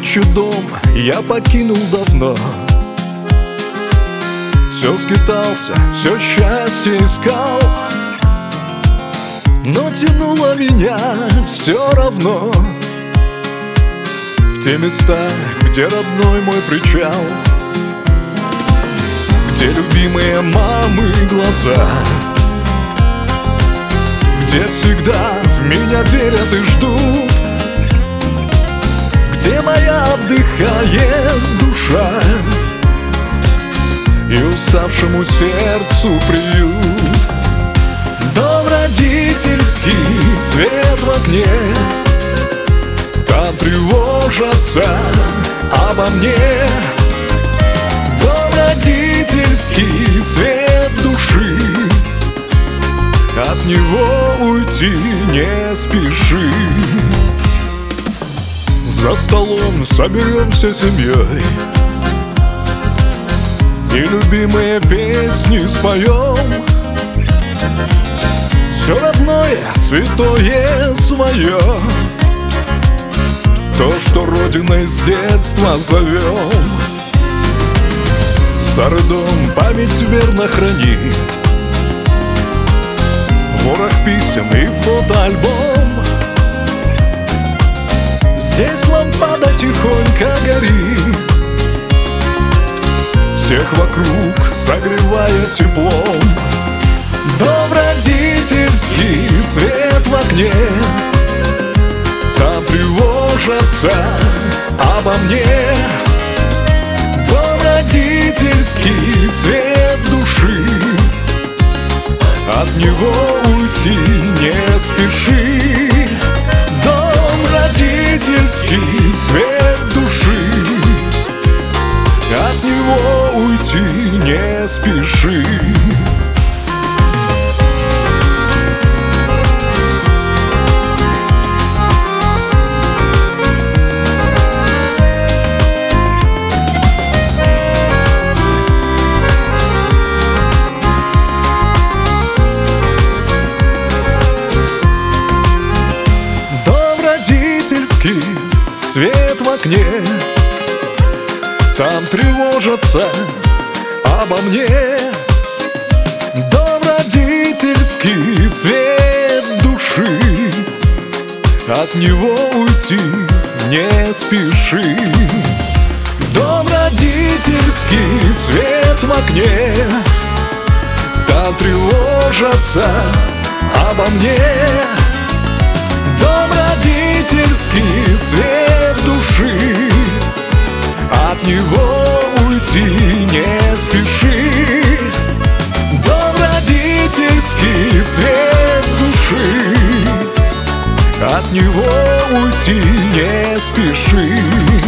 Отчий дом я покинул давно. Все скитался, все счастье искал, но тянуло меня все равно в те места, где родной мой причал, где любимые мамы глаза, где всегда в меня верят и ждут, где моя отдыхает душа и уставшему сердцу приют. Дом родительский, свет в окне, там тревожатся обо мне. Дом родительский, свет души, от него уйти не спеши. За столом соберемся семьей и любимые песни споем. Все родное, святое свое, то, что Родиной с детства зовем. Старый дом память верно хранит, ворох писем и фотоальбом. Здесь лампада тихонько горит, всех вокруг согревая теплом. Дом родительский, свет в окне, там тревожатся обо мне. Дом родительский, свет души, от него уйти не спеши. Дом родительский, свет души, от него уйти не спеши. Свет в окне, там тревожатся обо мне. Дом родительский, свет души, от него уйти не спеши. Дом родительский, свет в окне, там тревожатся обо мне. Дом родительский, свет души, от него уйти не спеши. Дом родительский, свет души, от него уйти не спеши.